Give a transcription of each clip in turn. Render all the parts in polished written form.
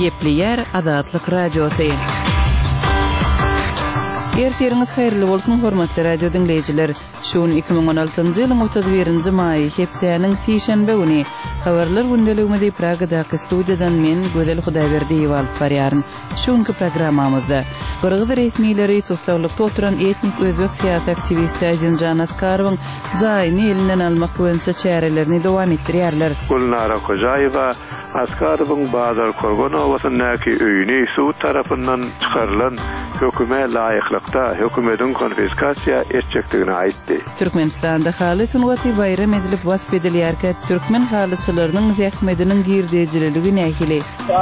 Gepli yer Azatlyk radiosu. Ertiriňiz hayrly bolsun hormatly radio dinleyijiler. Şuun 2016-njy ýylyň 31-nji maý hepdeniň şeýşembe güni habarlar gündeliginde Pragadaky studiýadan men Gözel Hudaýberdiýew alyp barýaryn. Şuňky programmamyzda Gyrgyz resmiýetleri sosialykda oturan etnik özbek syýasat aktivisti Azinjan Askarowyň jaýyny elinden almak boýunça çärelerini dowam etdirýärler. Gulnara Kojaýewa Askarowyň Bazar Korgonowasynyňky öýüni suwut tarapyndan çykarylan höküme laýyklykda hökümetiň konfiskasiýa etjekdigini aýtdy. Türkmenistanda haly sungaty bayram edilip wasp edilýärken türkmen halyçylarynyň zähmetiniň girdejiligi nähili.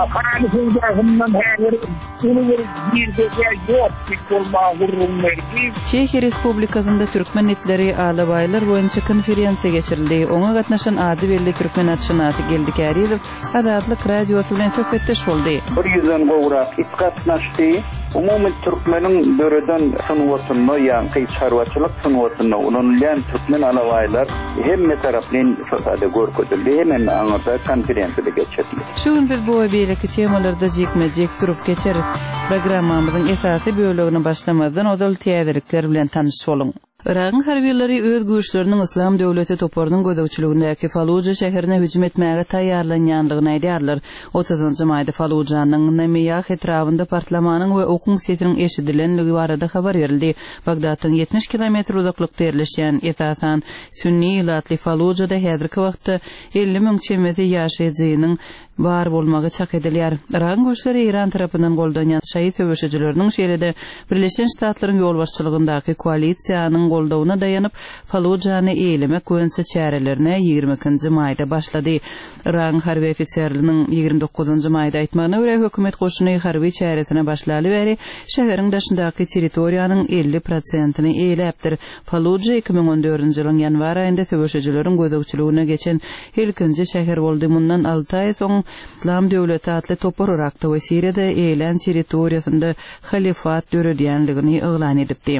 Çekiya Respublikasynda türkmen etleri alabaylar boýunça konferensiýa geçirildi. Oňa gatnaşan ady belli türkmen atşynaty geldi Kärýew Azatlyk radiosu bilen söhbetdeş boldy. 100 gowrak ipgatnaşdy. Umumy türkmeniň böreden sunwatyny ýa-ni çarwaçylyk sunwatyny ulanylan türkmen alabaylar hemme tarapdan ifade görkezildi. Hemen aňyrda konferensiýa geçirildi. Şuň biz bu beýleki temalarda jekmejek durup geçerik. Programmamyzyň esasy bölügini başlamadan ozal täzelikler bilen tanyş boluň. Iraqyň harbiýetleri öz güýçleriniň Islam döwleti toparynyň gözegçiligindäki Falluja şäherine hüjüm etmäge taýýarlanýandygyny aýdýarlar. 30-njy maýda Fallujanyň Nemiyah etrafynda partlamanyň we okuň sesiniň eşidilenligi barada habar berildi. Bagdatdan 70 kilometr uzaklykda ýerleşýän esasan sünni ilatly Fallujada häzirki wagtda 50 000 çemesi ýaşaýjynyň bar bolmagy çak edilýär. Iraqyň güýçleri İran tarapyndan goldanýan şaýyt söwüşçileriniň şeýlede Birleşen Ştatlaryň ýol başçylygyndäki koalisiýanyň goldawyna daýanyp Fallujany eýlemek boýunça çärelerine 20-nji maýda başlady. Iraq harby ofitserläriniň 29-njy maýda aýtmagyna görä hökümet goşuny harby çäresine başlaly bäri şäheriň daşyndaky territoriýanyň 50%-ni eýlepdir. Falluja 2014-nji ýylyň ýanwar aýynda söwüşçileriň gözegçiligine geçen ilkinji şäher boldy. Mundan 6 aý soň İslam döwleti atly topar Irakda we Siriýada eýlen territoriýasynda halifat döredýänligini eýlan edipdi.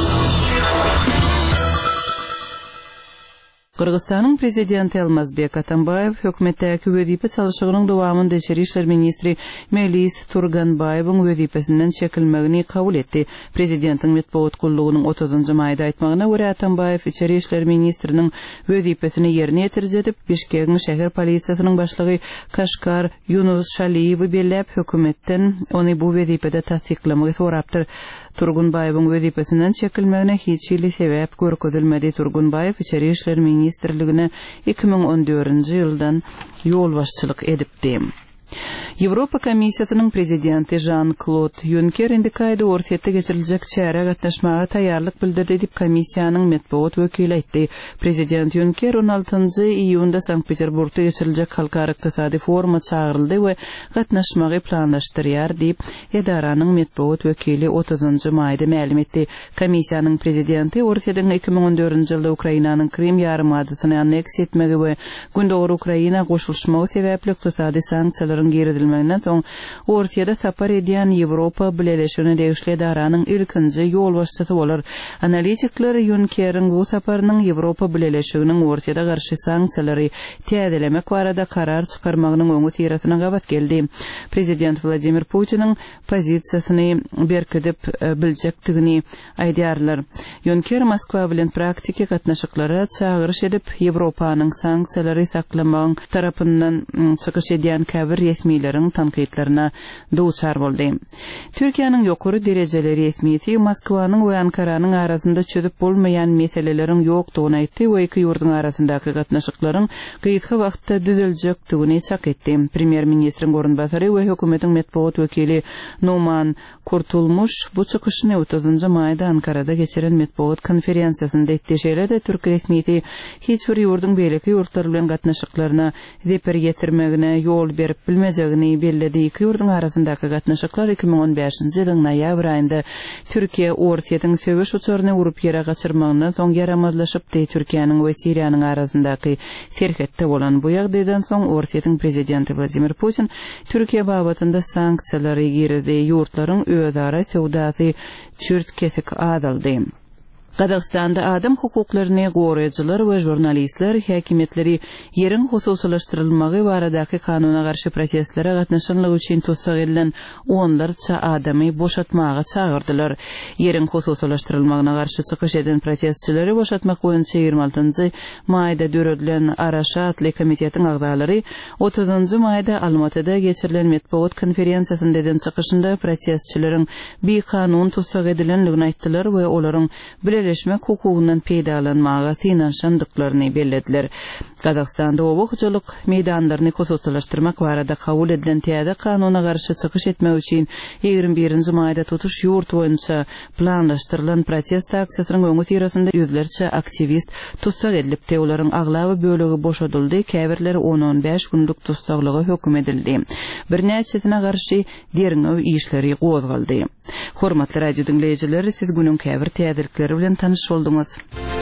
Kırgızstanyň prezidenti Almazbek Atambayew hökümetdäki wezipe çalyşygynyň dowamynda Içeri işler ministri Melis Turganbayewiň wezipesinden çekilmegini kabul etdi. Prezidentiň medeniýet gullugynyň 30-njy maýda aýtmagyna görä Atambayew Içeri işler ministriniň wezipesini ýerine ýetirjek Bişkekiň şäher polisiýasynyň başlygy Kaşgar Yunus Şaliýewi belläp hökümetden ony bu wezipede tasdiklamagy sorapdyr. Turgunbayewiň wezipesinden çekilmegine hiç ýyly sebäp görkezilmedi. Turgunbayew Içeri işler ministrligine 2014-nji ýyldan ýol başçylyk edipdi. Ýewropa Komissiýasynyň prezidenti Jean-Claude Juncker indikaýdy ortaýda geçiriljek çäre gatnaşmaga taýýarlyk bildirdi diýip komissiýanyň medeniýet wekili aýtdy. Prezident Juncker 16-njy iýunda Sankt-Peterburgda geçiriljek halkara ykdysady foruma çağıryldy we gatnaşmagy planlaşdyrýar diýip edaranyň medeniýet wekili 30-njy maýda ma'lum etdi. Komissiýanyň prezidenti ortaýda 2014-nji ýylda Ukrainanyň Krim ýarymadasyny anneks etmegi we gündöwür Ukraina goşulmagy sebäpli ykdysady sanksiýalaryň giridilmeginden soň ortaýda sapar edýän Ýewropa Birleşigine degişli edaranyň ilkinji ýol başçysy bolar. Analitikler Juncker'iň bu saparynyň Ýewropa Birleşiginiň ortaýda garşy sanksiýalary täzelemek barada karar çykarmagynyň öňü sirasyna gabat geldi. Prezident Vladimir Putiniň pozisiýasyny berkidip biljekdigini aýdýarlar. Juncker Moskwa bilen praktiki gatnaşyklara çagyryş edip Ýewropanyň sanksiýalary saklamagyň tarapyndan çykyş edýän käbir resmiýetleriniň tanqidlerine duçar boldy. Türkiýanyň ýokary derejeli resmiýeti Moskwanyň we Ankaranyň arasynda çözüp bolmaýan meseleleriň ýokdugyny aýtdy we iki ýurdun arasyndaky gatnaşyklaryň gyýytky wagtda düzeljekdigini çak etdi. Premier ministriň orunbasary we hökümetiň medeniýet wekili Numan Kurtulmuş bu çykyşyny 30-njy maýda Ankarada geçiren medeniýet konferensiýasynda etdi. Şeýlede Türk resmiýeti hiç bir ýurdun beýleki ýurtlar bilen gatnaşyklaryna zeper getirmegine ýol berip bilmejegini belledi. Iki ýurdun arasyndaky gatnaşyklar 2015-nji ýylyň noýabr aýynda Türkiýe ortaýyň söwüş uçuryny urup ýere gaçyrmagyna soň yaramazlaşypdy. Türkiýanyň we Siriýanyň arasyndaky serhetde bolan bu ýagdaýdan soň ortaýyň prezidenti Vladimir Putin Türkiýe babatynda sanksiýalary girdi. Ýurtlaryň özara sowdasy çürt kesik adaldy. Qazaqstanda adam hukuklaryny goraýjylar we jurnalistler häkimetleri ýeriň hususlaşdyrylmagy baradaky kanuna garşy proteslere gatnaşanlygy üçin tutsak edilen onlarça adamy boşatmaga çağırdylar. Ýeriň hususlaşdyrylmagyna garşy çykyş eden protestçileri boşatmak boýunça 26-njy maýda döredilen Araşa atly komitetiň agdalary 30-njy maýda Almatyda geçirilen metbuat konferensiýasynda eden çykyşynda protestçileriň bir kanun tutsak edilenligini aýtdylar we olaryň birleşmek hukugundan peýdalanmaga synanşandyklaryny bellediler. Qazaqstanda obuqçylyk meýdanlaryny hususlaşdyrmak barada kabul edilen täze kanuna garşy çykyş etmek üçin 21-nji maýda tutuş ýurt boýunça planlaşdyrylan protest aksiýasynyň öňü tirasynda ýüzlerçe aktivist tutsak edilipdi. Olaryň aglaby bölegi boşadyldy, käbirleri 10-15 günlük tutsaklyga hökm edildi. Birnäçesine garşy deriňew işleri gozgaldy. Hormatly radio dinleýijiler, siz günüň käbir täzelikleri bilen tanyş bolduňyz.